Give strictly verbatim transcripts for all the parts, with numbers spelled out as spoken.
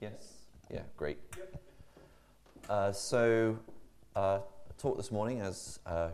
Yes? Yeah, great. Uh, so, uh, talk this morning, as uh,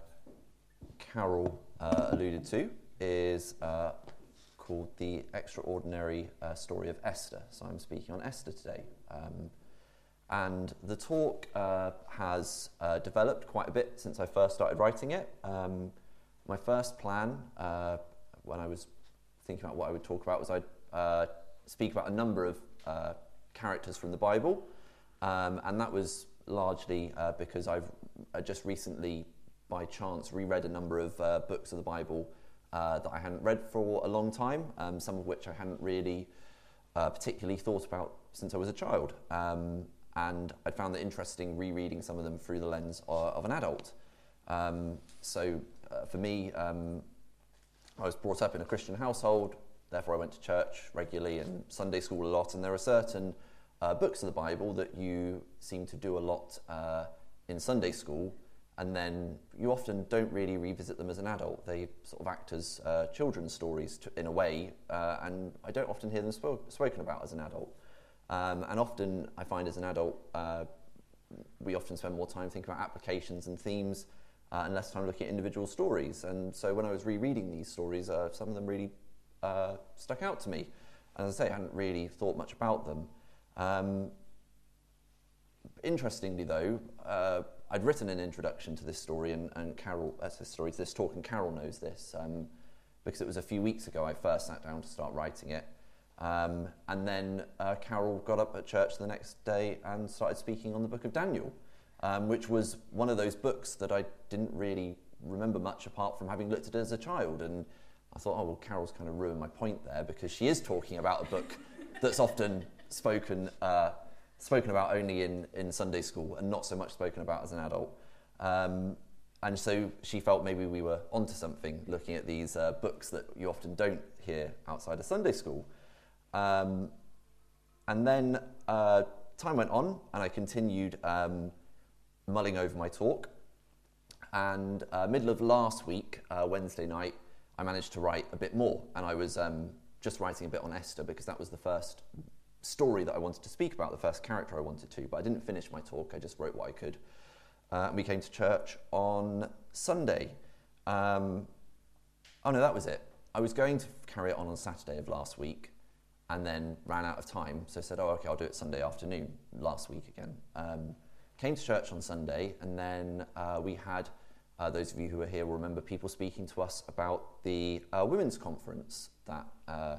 Carol uh, alluded to, is uh, called The Extraordinary uh, Story of Esther. So I'm speaking on Esther today. Um, and the talk uh, has uh, developed quite a bit since I first started writing it. Um, my first plan, uh, when I was thinking about what I would talk about, was I'd uh, speak about a number of uh, characters from the Bible, um, and that was largely uh, because I've uh, just recently, by chance, reread a number of uh, books of the Bible uh, that I hadn't read for a long time, um, some of which I hadn't really uh, particularly thought about since I was a child, um, and I'd found it interesting rereading some of them through the lens of, of an adult. Um, so uh, for me, um, I was brought up in a Christian household, therefore I went to church regularly and Sunday school a lot, and there are certain uh, books of the Bible that you seem to do a lot uh, in Sunday school, and then you often don't really revisit them as an adult. They sort of act as uh, children's stories to, in a way, uh, and I don't often hear them spo- spoken about as an adult. Um, and often I find as an adult, uh, we often spend more time thinking about applications and themes uh, and less time looking at individual stories. And so when I was rereading these stories, uh, some of them really uh, stuck out to me. And as I say, I hadn't really thought much about them. Um, interestingly, though, uh, I'd written an introduction to this story, and, and Carol, that's this story, to this talk, and Carol knows this, um, because it was a few weeks ago I first sat down to start writing it. Um, and then uh, Carol got up at church the next day and started speaking on the book of Daniel, um, which was one of those books that I didn't really remember much apart from having looked at it as a child. And I thought, oh, well, Carol's kind of ruined my point there, because she is talking about a book that's often spoken uh, spoken about only in, in Sunday school and not so much spoken about as an adult. Um, and so she felt maybe we were onto something looking at these uh, books that you often don't hear outside of Sunday school. Um, and then uh, time went on, and I continued um, mulling over my talk. And uh, middle of last week, uh, Wednesday night, I managed to write a bit more. And I was um, just writing a bit on Esther, because that was the first story that I wanted to speak about, the first character I wanted to. But I didn't finish my talk, I just wrote what I could. Uh, and we came to church on Sunday. Um, oh no, that was it. I was going to carry it on on Saturday of last week, and then ran out of time, so I said, oh, okay, I'll do it Sunday afternoon, last week again. Um, came to church on Sunday, and then uh, we had, uh, those of you who are here will remember people speaking to us about the uh, women's conference that, uh,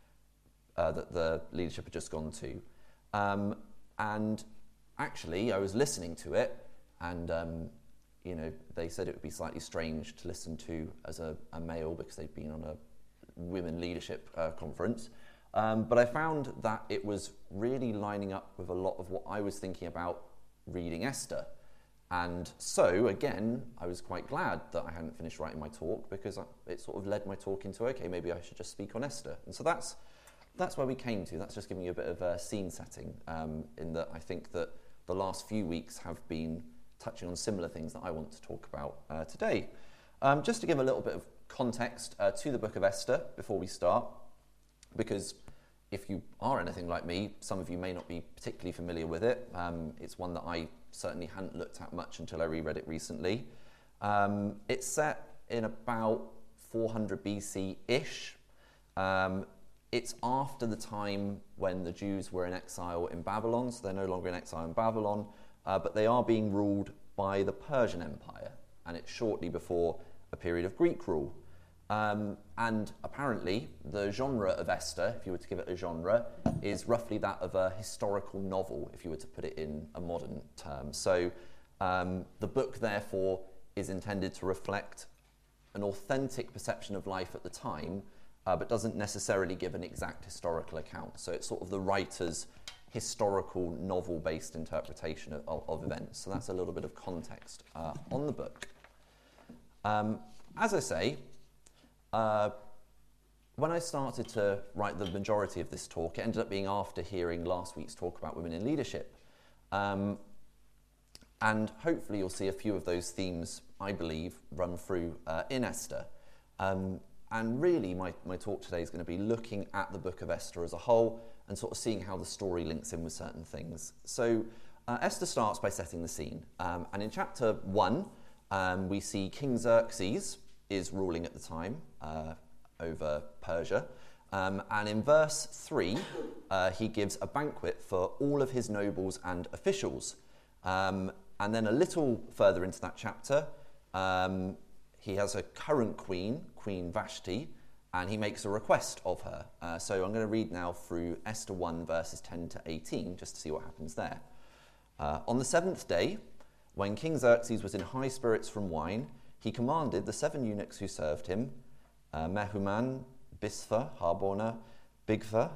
uh, that the leadership had just gone to. Um, and actually, I was listening to it, and um, you know, they said it would be slightly strange to listen to as a, a male, because they'd been on a women leadership uh, conference. Um, but I found that it was really lining up with a lot of what I was thinking about reading Esther. And so, again, I was quite glad that I hadn't finished writing my talk, because it sort of led my talk into, okay, maybe I should just speak on Esther. And so that's that's where we came to. That's just giving you a bit of a scene setting, um, in that I think that the last few weeks have been touching on similar things that I want to talk about uh, today. Um, just to give a little bit of context uh, to the book of Esther before we start, because if you are anything like me, some of you may not be particularly familiar with it. Um, it's one that I certainly hadn't looked at much until I reread it recently. Um, it's set in about four hundred B C-ish. Um, it's after the time when the Jews were in exile in Babylon, so they're no longer in exile in Babylon, uh, but they are being ruled by the Persian Empire, and it's shortly before a period of Greek rule. Um, and apparently the genre of Esther, if you were to give it a genre, is roughly that of a historical novel, if you were to put it in a modern term. So um, the book, therefore, is intended to reflect an authentic perception of life at the time, uh, but doesn't necessarily give an exact historical account. So it's sort of the writer's historical novel-based interpretation of, of, of events. So that's a little bit of context uh, on the book. Um, as I say, Uh, when I started to write the majority of this talk, it ended up being after hearing last week's talk about women in leadership. Um, and hopefully you'll see a few of those themes, I believe, run through uh, in Esther. Um, and really my, my talk today is going to be looking at the book of Esther as a whole and sort of seeing how the story links in with certain things. So uh, Esther starts by setting the scene. Um, and in chapter one, um, we see King Xerxes is ruling at the time uh, over Persia. Um, and in verse three, uh, he gives a banquet for all of his nobles and officials. Um, and then a little further into that chapter, um, he has a current queen, Queen Vashti, and he makes a request of her. Uh, so I'm going to read now through Esther one, verses ten to eighteen, just to see what happens there. Uh, on the seventh day, when King Xerxes was in high spirits from wine, he commanded the seven eunuchs who served him, uh, Mehuman, Bisphar, Harbona, Bigtha,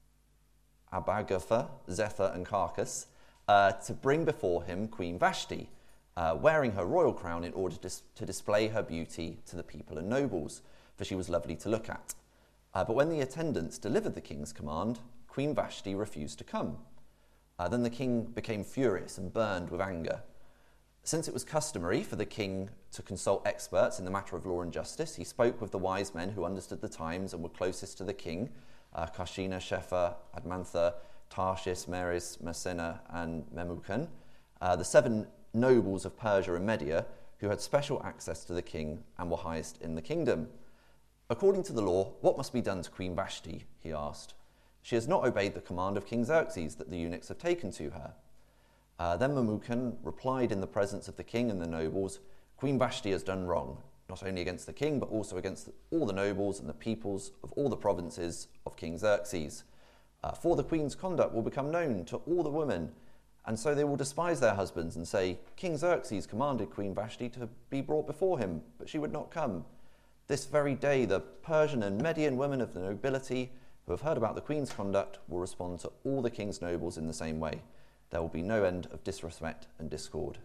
Abagatha, Zethar, and Carcass, uh, to bring before him Queen Vashti, uh, wearing her royal crown in order to, to display her beauty to the people and nobles, for she was lovely to look at. Uh, but when the attendants delivered the king's command, Queen Vashti refused to come. Uh, then the king became furious and burned with anger. Since it was customary for the king to consult experts in the matter of law and justice, he spoke with the wise men who understood the times and were closest to the king, uh, Karshina, Shepha, Admantha, Tarshish, Meres, Marsena, and Memucan, uh, the seven nobles of Persia and Media, who had special access to the king and were highest in the kingdom. According to the law, what must be done to Queen Vashti? He asked. She has not obeyed the command of King Xerxes that the eunuchs have taken to her. Uh, then Memucan replied in the presence of the king and the nobles, Queen Vashti has done wrong, not only against the king, but also against all the nobles and the peoples of all the provinces of King Xerxes. Uh, for the queen's conduct will become known to all the women, and so they will despise their husbands and say, King Xerxes commanded Queen Vashti to be brought before him, but she would not come. This very day, the Persian and Median women of the nobility who have heard about the queen's conduct will respond to all the king's nobles in the same way. There will be no end of disrespect and discord.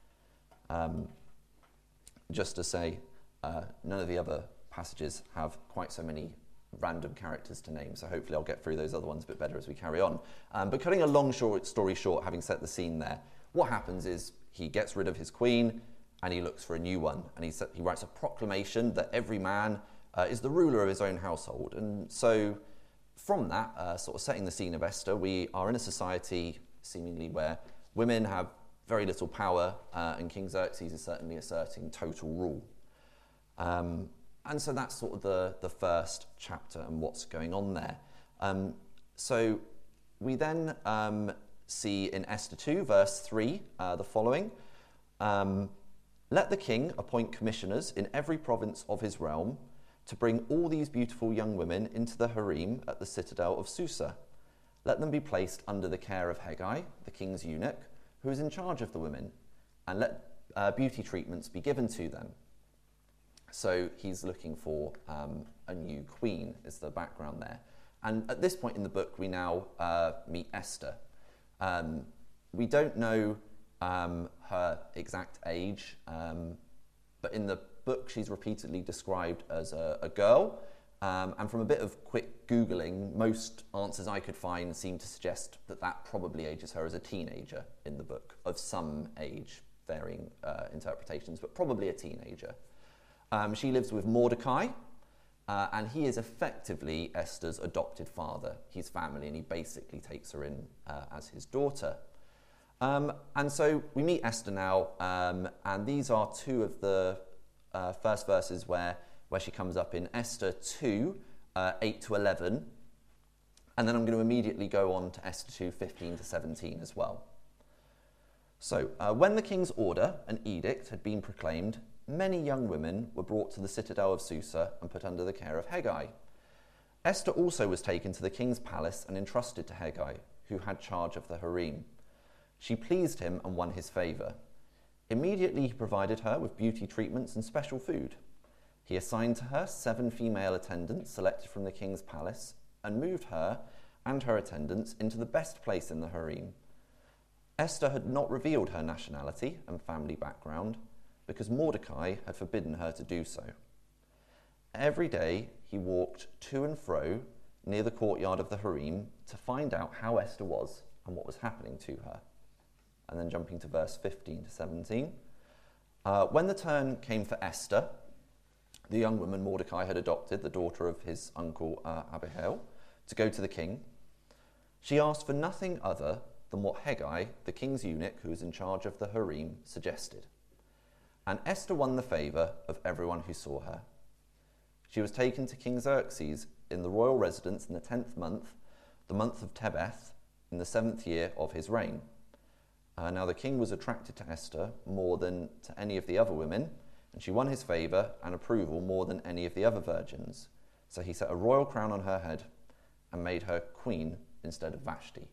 Um, just to say, uh, none of the other passages have quite so many random characters to name, so hopefully I'll get through those other ones a bit better as we carry on. Um, but cutting a long short story short, having set the scene there, what happens is he gets rid of his queen and he looks for a new one. And he, he writes a proclamation that every man uh, is the ruler of his own household. And so from that, uh, sort of setting the scene of Esther, we are in a society seemingly where women have very little power, uh, and King Xerxes is certainly asserting total rule. Um, and so that's sort of the, the first chapter and what's going on there. Um, so we then um, see in Esther two, verse three, uh, the following. Um, Let the king appoint commissioners in every province of his realm to bring all these beautiful young women into the harem at the citadel of Susa. Let them be placed under the care of Hegai, the king's eunuch, who is in charge of the women, and let uh, beauty treatments be given to them. So he's looking for um, a new queen, is the background there. And at this point in the book, we now uh, meet Esther. Um, we don't know um, her exact age, um, but in the book, she's repeatedly described as a, a girl. Um, and from a bit of quick Googling, most answers I could find seem to suggest that that probably ages her as a teenager in the book, of some age, varying uh, interpretations, but probably a teenager. Um, she lives with Mordecai, uh, and he is effectively Esther's adopted father. He's family, and he basically takes her in uh, as his daughter. Um, and so we meet Esther now, um, and these are two of the uh, first verses where where she comes up in Esther two, uh, eight to eleven. And then I'm going to immediately go on to Esther two, fifteen to seventeen as well. So, uh, when the king's order and edict had been proclaimed, many young women were brought to the citadel of Susa and put under the care of Hegai. Esther also was taken to the king's palace and entrusted to Hegai, who had charge of the harem. She pleased him and won his favour. Immediately he provided her with beauty treatments and special food. He assigned to her seven female attendants selected from the king's palace and moved her and her attendants into the best place in the harem. Esther had not revealed her nationality and family background because Mordecai had forbidden her to do so. Every day he walked to and fro near the courtyard of the harem to find out how Esther was and what was happening to her. And then jumping to verse fifteen to seventeen. Uh, when the turn came for Esther, the young woman Mordecai had adopted, the daughter of his uncle uh, Abihail, to go to the king, She asked for nothing other than what Hegai, the king's eunuch who was in charge of the harem, suggested. And Esther won the favour of everyone who saw her. She was taken to King Xerxes in the royal residence in the tenth month, the month of Tebeth, in the seventh year of his reign. Uh, now the king was attracted to Esther more than to any of the other women, and she won his favour and approval more than any of the other virgins. So he set a royal crown on her head and made her queen instead of Vashti.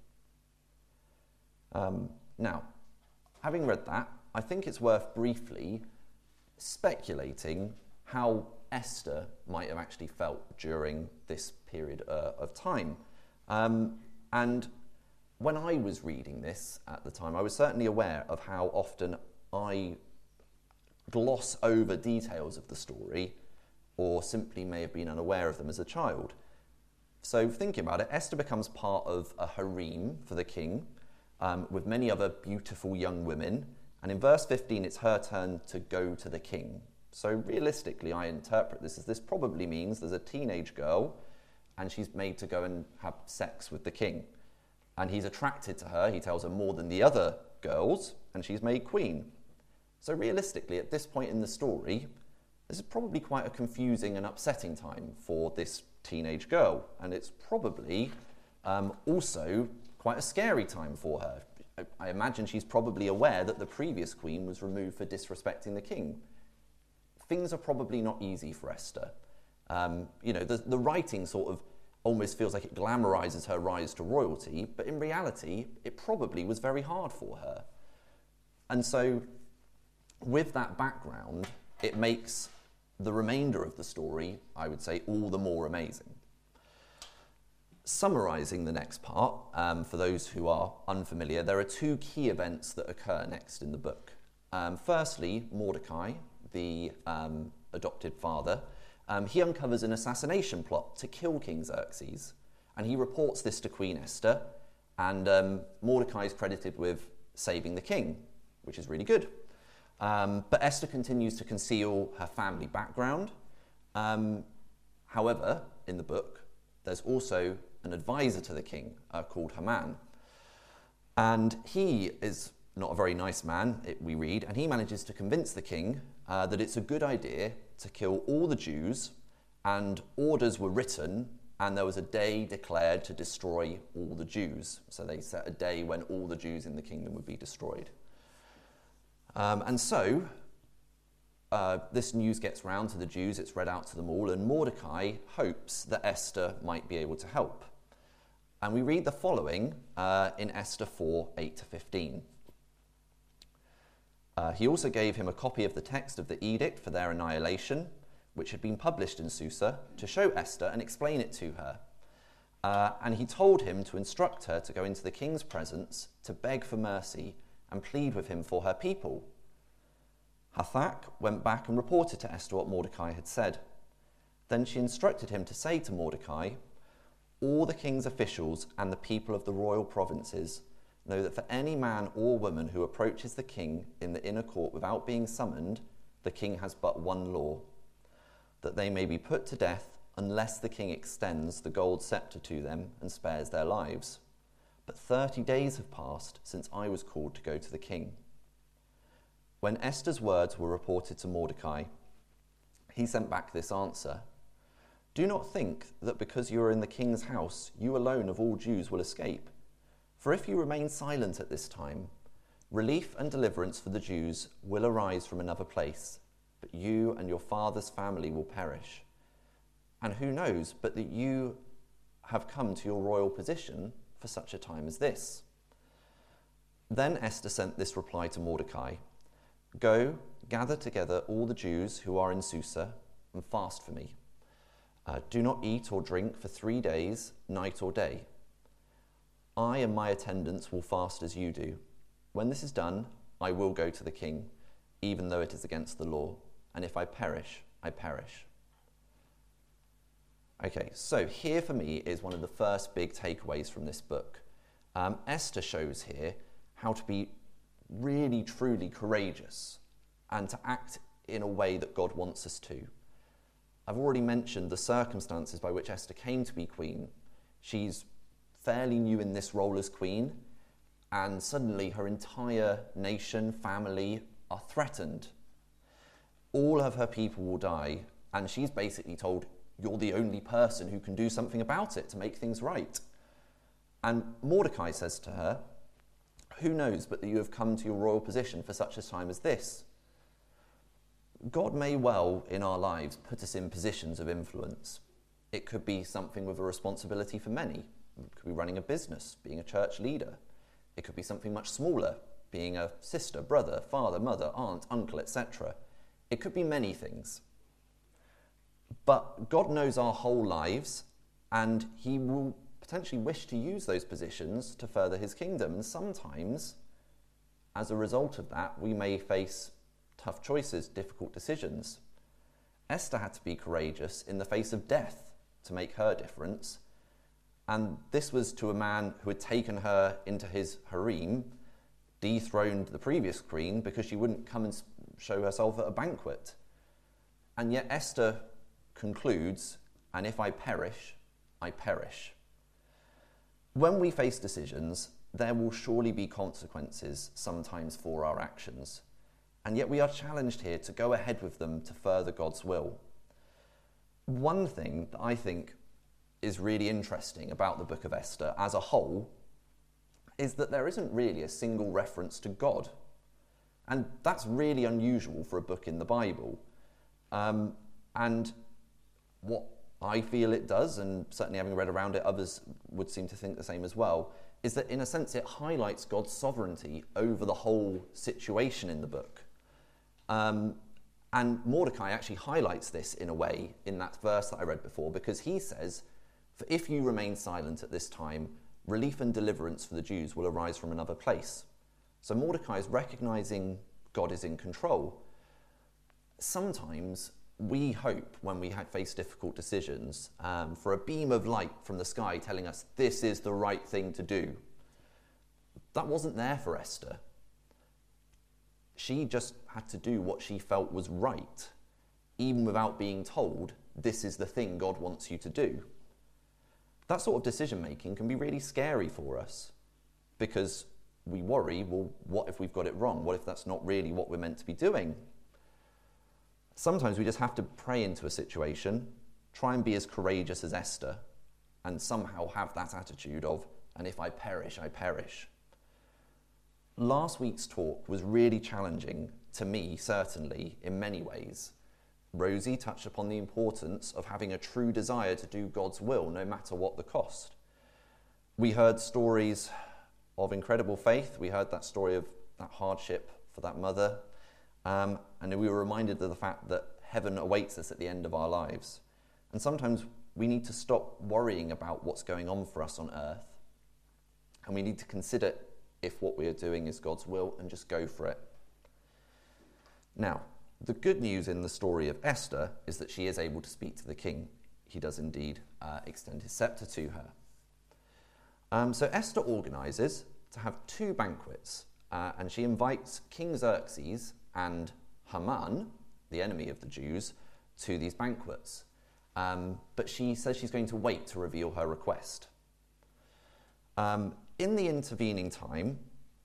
Um, now, having read that, I think it's worth briefly speculating how Esther might have actually felt during this period uh, of time. Um, and when I was reading this at the time, I was certainly aware of how often I gloss over details of the story or simply may have been unaware of them as a child. So thinking about it, Esther becomes part of a harem for the king um, with many other beautiful young women. And in verse fifteen, it's her turn to go to the king. So realistically, I interpret this as this probably means there's a teenage girl and she's made to go and have sex with the king. And he's attracted to her, he tells her more than the other girls, and she's made queen. So realistically, at this point in the story, this is probably quite a confusing and upsetting time for this teenage girl. And it's probably um, also quite a scary time for her. I, I imagine she's probably aware that the previous queen was removed for disrespecting the king. Things are probably not easy for Esther. Um, you know, the, the writing sort of almost feels like it glamorizes her rise to royalty, but in reality, it probably was very hard for her. And so, with that background, it makes the remainder of the story, I would say, all the more amazing. Summarizing the next part, um, for those who are unfamiliar, there are two key events that occur next in the book. Um, firstly, Mordecai, the um, adopted father, um, he uncovers an assassination plot to kill King Xerxes, and he reports this to Queen Esther, and um, Mordecai is credited with saving the king, which is really good. Um, but Esther continues to conceal her family background. Um, however, in the book, there's also an advisor to the king uh, called Haman, and he is not a very nice man, it, we read, and he manages to convince the king uh, that it's a good idea to kill all the Jews, and orders were written, and there was a day declared to destroy all the Jews. So they set a day when all the Jews in the kingdom would be destroyed. Um, and so uh, this news gets round to the Jews, it's read out to them all, and Mordecai hopes that Esther might be able to help. And we read the following uh, in Esther four, eight to fifteen. Uh, he also gave him a copy of the text of the edict for their annihilation, which had been published in Susa, to show Esther and explain it to her. Uh, and he told him to instruct her to go into the king's presence to beg for mercy and plead with him for her people. Hathach went back and reported to Esther what Mordecai had said. Then she instructed him to say to Mordecai, "All the king's officials and the people of the royal provinces know that for any man or woman who approaches the king in the inner court without being summoned, the king has but one law, that they may be put to death unless the king extends the gold scepter to them and spares their lives. But thirty days have passed since I was called to go to the king." When Esther's words were reported to Mordecai, he sent back this answer: "Do not think that because you are in the king's house, you alone of all Jews will escape. For if you remain silent at this time, relief and deliverance for the Jews will arise from another place, but you and your father's family will perish. And who knows but that you have come to your royal position for such a time as this?" Then Esther sent this reply to Mordecai: "Go, gather together all the Jews who are in Susa and fast for me. Uh, do not eat or drink for three days, night or day. I and my attendants will fast as you do. When this is done, I will go to the king, even though it is against the law. And if I perish, I perish." Okay, so here for me is one of the first big takeaways from this book. Um, Esther shows here how to be really, truly courageous and to act in a way that God wants us to. I've already mentioned the circumstances by which Esther came to be queen. She's fairly new in this role as queen, and suddenly her entire nation, family are threatened. All of her people will die, and she's basically told, you're the only person who can do something about it to make things right. And Mordecai says to her, who knows but that you have come to your royal position for such a time as this? God may well, in our lives, put us in positions of influence. It could be something with a responsibility for many. It could be running a business, being a church leader. It could be something much smaller, being a sister, brother, father, mother, aunt, uncle, et cetera. It could be many things. But God knows our whole lives, and he will potentially wish to use those positions to further his kingdom. And sometimes, as a result of that, we may face tough choices, difficult decisions. Esther had to be courageous in the face of death to make her difference. And this was to a man who had taken her into his harem, dethroned the previous queen because she wouldn't come and show herself at a banquet. And yet Esther concludes, and if I perish, I perish. When we face decisions, there will surely be consequences sometimes for our actions. And yet we are challenged here to go ahead with them to further God's will. One thing that I think is really interesting about the book of Esther as a whole is that there isn't really a single reference to God. And that's really unusual for a book in the Bible. Um, and what I feel it does, and certainly having read around it, others would seem to think the same as well, is that in a sense it highlights God's sovereignty over the whole situation in the book. Um, and Mordecai actually highlights this in a way in that verse that I read before, because he says, for if you remain silent at this time, relief and deliverance for the Jews will arise from another place. So Mordecai is recognizing God is in control. Sometimes we hope when we face difficult decisions um, for a beam of light from the sky telling us this is the right thing to do. That wasn't there for Esther. She just had to do what she felt was right, even without being told this is the thing God wants you to do. That sort of decision making can be really scary for us because we worry, well, what if we've got it wrong? What if that's not really what we're meant to be doing? Sometimes we just have to pray into a situation, try and be as courageous as Esther, and somehow have that attitude of, and if I perish, I perish. Last week's talk was really challenging to me, certainly, in many ways. Rosie touched upon the importance of having a true desire to do God's will, no matter what the cost. We heard stories of incredible faith. We heard that story of that hardship for that mother. Um, and we were reminded of the fact that heaven awaits us at the end of our lives. And sometimes we need to stop worrying about what's going on for us on earth. And we need to consider if what we are doing is God's will and just go for it. Now, the good news in the story of Esther is that she is able to speak to the king. He does indeed uh, extend his scepter to her. Um, so Esther organises to have two banquets, uh, and she invites King Xerxes and Haman, the enemy of the Jews, to these banquets. Um, but she says she's going to wait to reveal her request. Um, in the intervening time,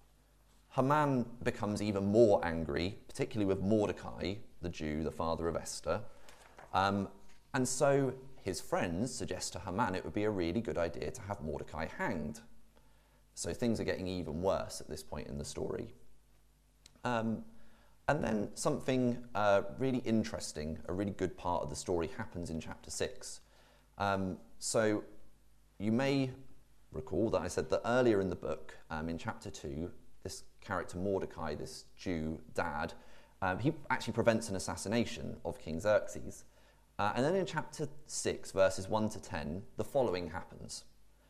Haman becomes even more angry, particularly with Mordecai, the Jew, the father of Esther. Um, and so his friends suggest to Haman it would be a really good idea to have Mordecai hanged. So things are getting even worse at this point in the story. Um, And then something uh, really interesting, a really good part of the story happens in chapter six. Um, so you may recall that I said that earlier in the book, um, in chapter two, this character Mordecai, this Jew dad, um, he actually prevents an assassination of King Xerxes. Uh, and then in chapter six, verses one to ten, the following happens.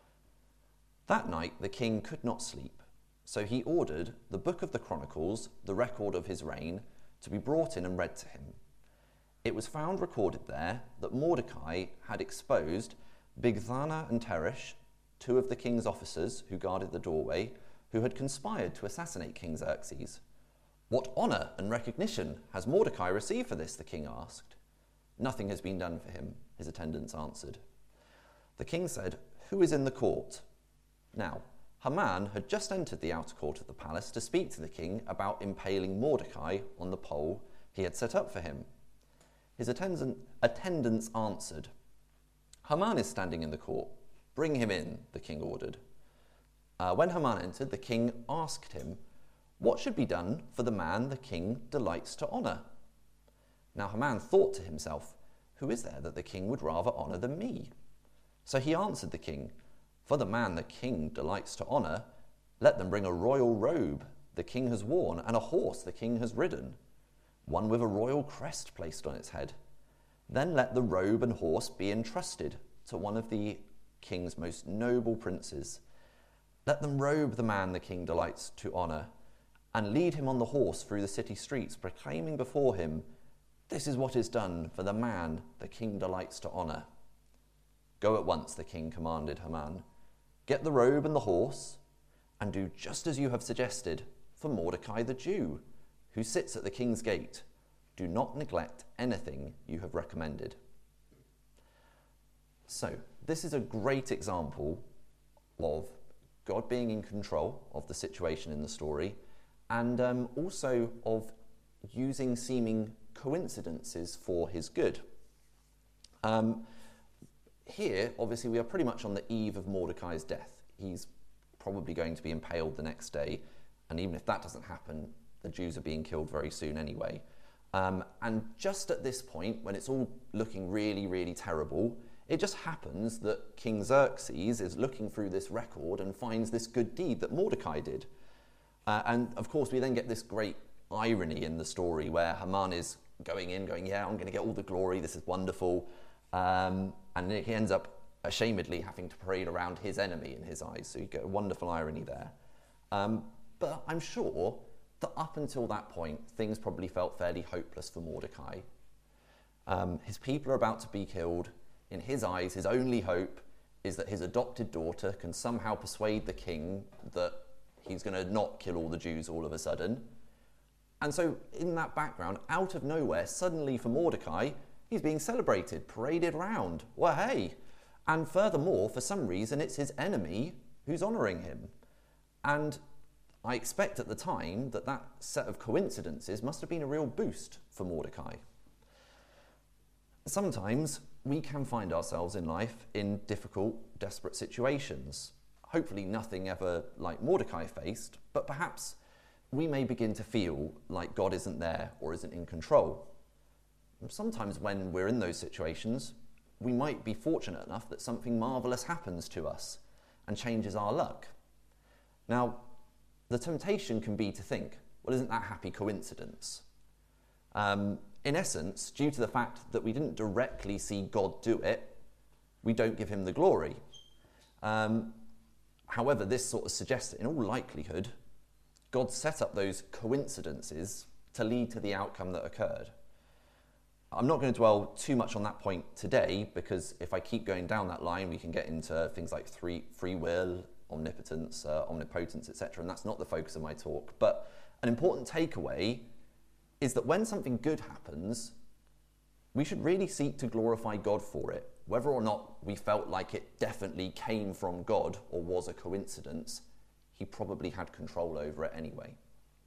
That night the king could not sleep. So he ordered the book of the Chronicles, the record of his reign, to be brought in and read to him. It was found recorded there that Mordecai had exposed Bigthana and Teresh, two of the king's officers who guarded the doorway, who had conspired to assassinate King Xerxes. What honour and recognition has Mordecai received for this? The king asked. Nothing has been done for him, his attendants answered. The king said, Who is in the court? Now, Haman had just entered the outer court of the palace to speak to the king about impaling Mordecai on the pole he had set up for him. His attendant, attendants answered, "Haman is standing in the court. Bring him in," the king ordered. Uh, when Haman entered, the king asked him, "What should be done for the man the king delights to honour?" Now Haman thought to himself, "Who is there that the king would rather honour than me?" So he answered the king, "For the man the king delights to honour, let them bring a royal robe the king has worn and a horse the king has ridden, one with a royal crest placed on its head. Then let the robe and horse be entrusted to one of the king's most noble princes. Let them robe the man the king delights to honour and lead him on the horse through the city streets, proclaiming before him, 'This is what is done for the man the king delights to honour.'" "Go at once," the king commanded Haman. "Get the robe and the horse, and do just as you have suggested for Mordecai the Jew, who sits at the king's gate. Do not neglect anything you have recommended." So, this is a great example of God being in control of the situation in the story, and um, also of using seeming coincidences for his good. Um, Here, obviously, we are pretty much on the eve of Mordecai's death. He's probably going to be impaled the next day, and even if that doesn't happen, the Jews are being killed very soon anyway. Um, and just at this point, when it's all looking really, really terrible, it just happens that King Xerxes is looking through this record and finds this good deed that Mordecai did. Uh, and of course, we then get this great irony in the story where Haman is going in, going, "Yeah, I'm going to get all the glory, this is wonderful." Um, and he ends up ashamedly having to parade around his enemy in his eyes. So you get a wonderful irony there. Um, but I'm sure that up until that point, things probably felt fairly hopeless for Mordecai. Um, his people are about to be killed. In his eyes, his only hope is that his adopted daughter can somehow persuade the king that he's going to not kill all the Jews all of a sudden. And so in that background, out of nowhere, suddenly for Mordecai, he's being celebrated, paraded around. Well, hey. And furthermore, for some reason, it's his enemy who's honouring him. And I expect at the time that that set of coincidences must have been a real boost for Mordecai. Sometimes we can find ourselves in life in difficult, desperate situations. Hopefully nothing ever like Mordecai faced, but perhaps we may begin to feel like God isn't there or isn't in control. Sometimes when we're in those situations, we might be fortunate enough that something marvellous happens to us and changes our luck. Now, the temptation can be to think, well, isn't that happy coincidence? Um, in essence, due to the fact that we didn't directly see God do it, we don't give him the glory. Um, however, this sort of suggests that in all likelihood, God set up those coincidences to lead to the outcome that occurred. I'm not going to dwell too much on that point today, because if I keep going down that line, we can get into things like free, free will, omnipotence, uh, omnipotence, et cetera, and that's not the focus of my talk. But an important takeaway is that when something good happens, we should really seek to glorify God for it. Whether or not we felt like it definitely came from God or was a coincidence, he probably had control over it anyway.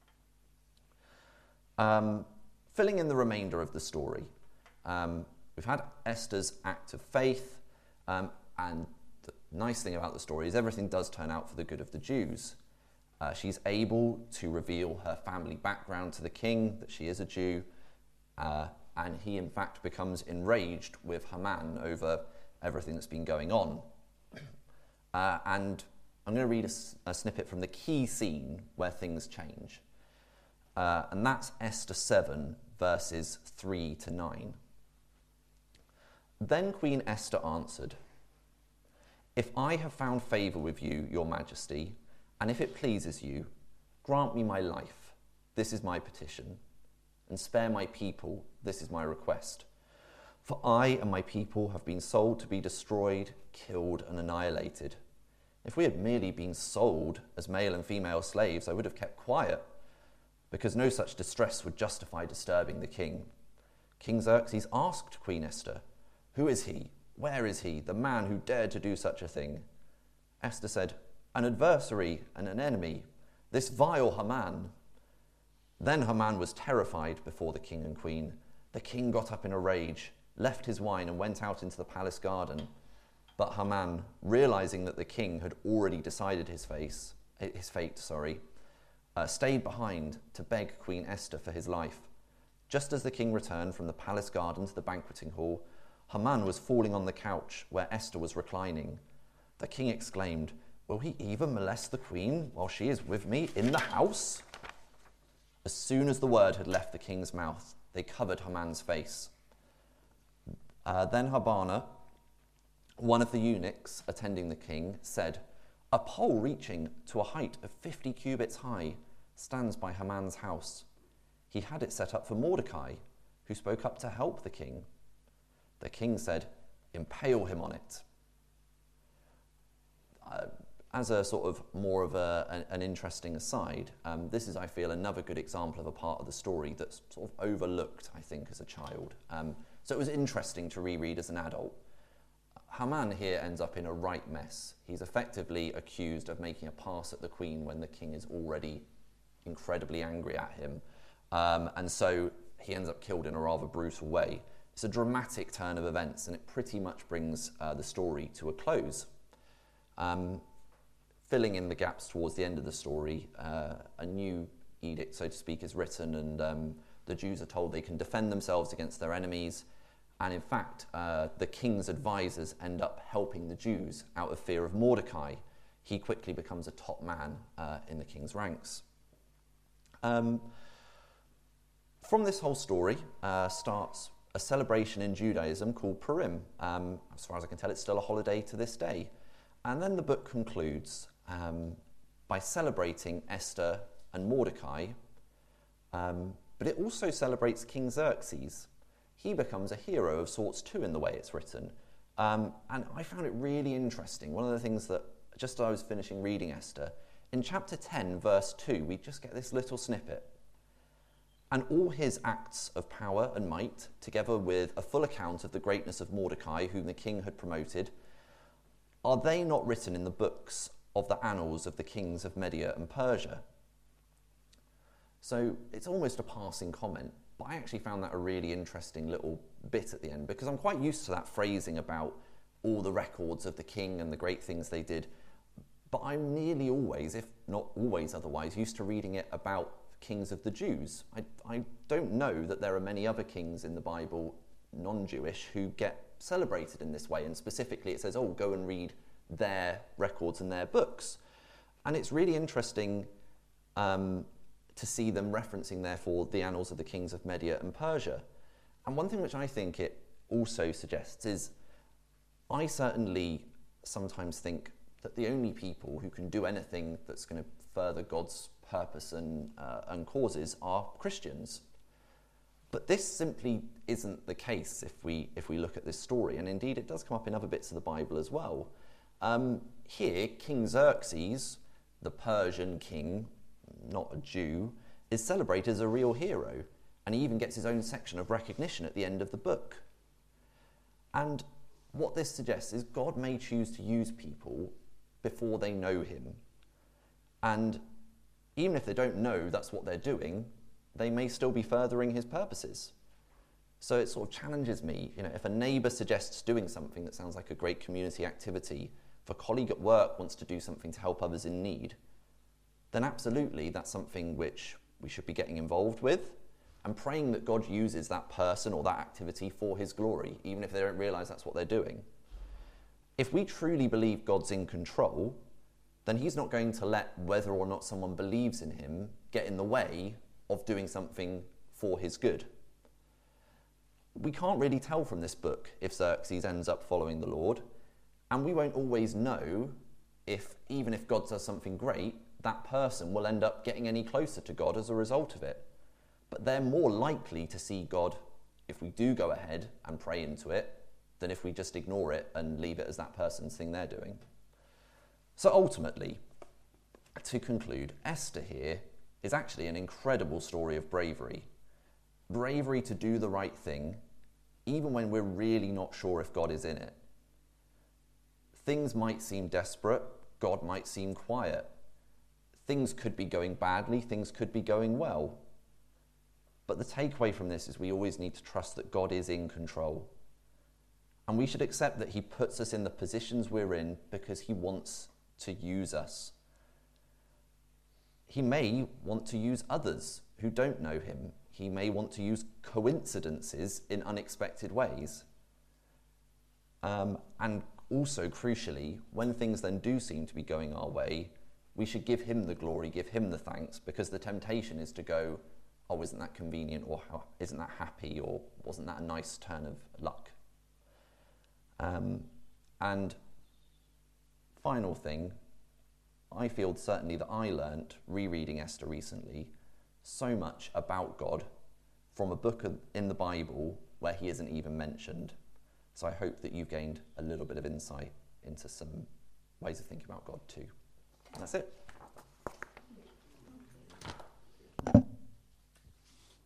Um, filling in the remainder of the story, um, we've had Esther's act of faith, um, and the nice thing about the story is everything does turn out for the good of the Jews. Uh, she's able to reveal her family background to the king, that she is a Jew, uh, and he in fact becomes enraged with Haman over everything that's been going on. Uh, and I'm going to read a, a snippet from the key scene where things change. Uh, and that's Esther seven, verses three to nine. Then Queen Esther answered, "If I have found favour with you, your majesty, and if it pleases you, grant me my life, this is my petition, and spare my people, this is my request. For I and my people have been sold to be destroyed, killed, and annihilated. If we had merely been sold as male and female slaves, I would have kept quiet, because no such distress would justify disturbing the king." King Xerxes asked Queen Esther, "Who is he? Where is he, the man who dared to do such a thing?" Esther said, an adversary and an enemy, this vile Haman. Then Haman was terrified before the king and queen. The king got up in a rage, left his wine and went out into the palace garden. But Haman, realizing that the king had already decided his, face, his fate, sorry, uh, stayed behind to beg Queen Esther for his life. Just as the king returned from the palace garden to the banqueting hall, Haman was falling on the couch where Esther was reclining. The king exclaimed, "Will he even molest the queen while she is with me in the house?" As soon as the word had left the king's mouth, they covered Haman's face. Uh, then Harbana, one of the eunuchs attending the king, said, "A pole reaching to a height of fifty cubits high stands by Haman's house. He had it set up for Mordecai, who spoke up to help the king." The king said, "Impale him on it." Uh, as a sort of more of a, an, an interesting aside, um, this is, I feel, another good example of a part of the story that's sort of overlooked, I think, as a child. Um, so it was interesting to reread as an adult. Haman here ends up in a right mess. He's effectively accused of making a pass at the queen when the king is already incredibly angry at him. Um, and so he ends up killed in a rather brutal way. It's a dramatic turn of events, and it pretty much brings uh, the story to a close. Um, filling in the gaps towards the end of the story, uh, a new edict, so to speak, is written, and um, the Jews are told they can defend themselves against their enemies. And in fact, uh, the king's advisors end up helping the Jews out of fear of Mordecai. He quickly becomes a top man uh, in the king's ranks. Um, from this whole story uh, starts a celebration in Judaism called Purim. Um, as far as I can tell, it's still a holiday to this day. And then the book concludes um, by celebrating Esther and Mordecai, um, but it also celebrates King Xerxes. He becomes a hero of sorts too in the way it's written. Um, and I found it really interesting. One of the things that, just as I was finishing reading Esther, in chapter ten, verse two, we just get this little snippet. "And all his acts of power and might, together with a full account of the greatness of Mordecai, whom the king had promoted, are they not written in the books of the annals of the kings of Media and Persia?" So it's almost a passing comment, but I actually found that a really interesting little bit at the end, because I'm quite used to that phrasing about all the records of the king and the great things they did. But I'm nearly always, if not always otherwise, used to reading it about kings of the Jews. I, I don't know that there are many other kings in the Bible, non-Jewish, who get celebrated in this way. And specifically it says, oh, go and read their records and their books. And it's really interesting um, to see them referencing, therefore, the annals of the kings of Media and Persia. And one thing which I think it also suggests is, I certainly sometimes think that the only people who can do anything that's going to further God's purpose and, uh, and causes are Christians. But this simply isn't the case if we, if we look at this story, and indeed it does come up in other bits of the Bible as well. Um, here, King Xerxes, the Persian king, not a Jew, is celebrated as a real hero, and he even gets his own section of recognition at the end of the book. And what this suggests is God may choose to use people before they know him. And even if they don't know that's what they're doing, they may still be furthering his purposes. So it sort of challenges me, you know, if a neighbour suggests doing something that sounds like a great community activity, if a colleague at work wants to do something to help others in need, then absolutely that's something which we should be getting involved with and praying that God uses that person or that activity for his glory, even if they don't realise that's what they're doing. If we truly believe God's in control, then he's not going to let whether or not someone believes in him get in the way of doing something for his good. We can't really tell from this book if Xerxes ends up following the Lord, and we won't always know if, even if God does something great, that person will end up getting any closer to God as a result of it. But they're more likely to see God if we do go ahead and pray into it than if we just ignore it and leave it as that person's thing they're doing. So ultimately, to conclude, Esther here is actually an incredible story of bravery. Bravery to do the right thing, even when we're really not sure if God is in it. Things might seem desperate, God might seem quiet. Things could be going badly, things could be going well. But the takeaway from this is we always need to trust that God is in control. And we should accept that he puts us in the positions we're in because he wants to use us. He may want to use others who don't know him. He may want to use coincidences in unexpected ways. Um, and also, crucially, when things then do seem to be going our way, we should give him the glory, give him the thanks, because the temptation is to go, oh, isn't that convenient, or how, isn't that happy, or wasn't that a nice turn of luck? Um, and final thing, I feel certainly that I learnt, rereading Esther recently, so much about God from a book in the Bible where he isn't even mentioned. So I hope that you've gained a little bit of insight into some ways of thinking about God too. And that's it.